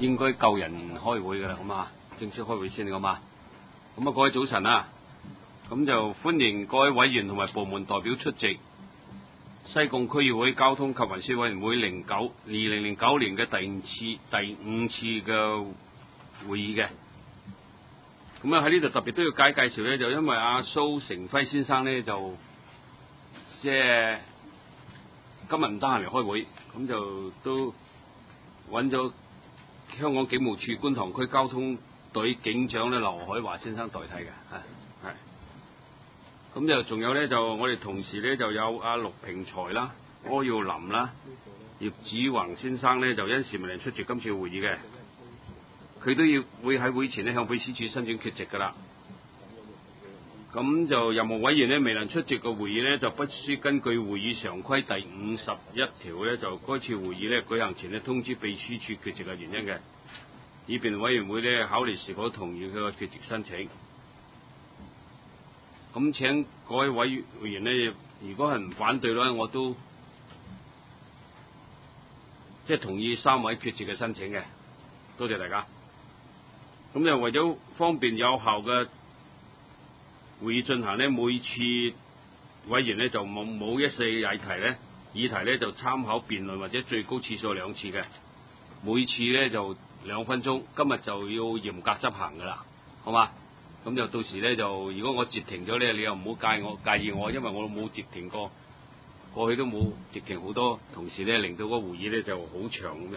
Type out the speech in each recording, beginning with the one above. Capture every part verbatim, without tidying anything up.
應該夠人開會㗎啦，咁啊，正式開會先咁啊。咁啊，各位早晨啊，咁就歡迎各位委員同埋部門代表出席西貢區議會交通及運輸委員會零九二零零九年嘅第五次第五次嘅會議嘅。咁啊喺呢度特別都要介介紹咧，就因為阿蘇成輝先生咧就即係今日唔得閒嚟開會，咁就都揾咗香港警務處觀塘區交通隊警長咧劉海華先生代替嘅，係係。咁就仲有咧，就我哋同時咧就有阿陸平才啦、柯耀林啦、葉子宏先生咧就因事未能出席今次會議嘅，佢都要會喺會前咧向秘書處申請缺席㗎啦。咁就任何委員咧未能出席個會議咧，就不須根據會議常規第五十一條咧，就該次會議咧舉行前咧通知秘書處缺席嘅原因嘅，以便委員會咧考慮是否同意佢個缺席申請。咁請各位委員咧，如果係唔反對咧，我都即係同意三位缺席嘅申請嘅。多謝大家。咁就為咗方便有效嘅會議進行咧，每次委員咧就冇冇一四議題咧，議題咧就參考辯論或者最高次數兩次嘅，每次咧就兩分鐘。今日就要嚴格執行㗎啦，好嘛？咁就到時咧就，如果我截停咗咧，你又唔好介我介意我，因為我冇截停過，過去都冇截停好多同事咧，令到個會議咧就好長咁樣。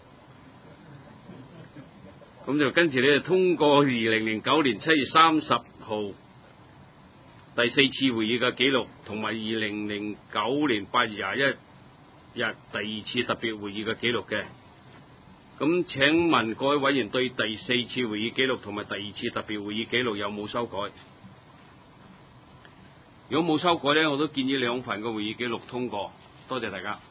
咁就跟住咧通過二零零九年七月三十號第四次會議嘅記錄，同埋二零零九年八月廿一日第二次特別會議嘅記錄嘅。咁請問各位委員對第四次會議記錄同埋第二次特別會議記錄有冇修改？如果冇修改咧，我都建議兩份嘅會議記錄通過。多謝大家。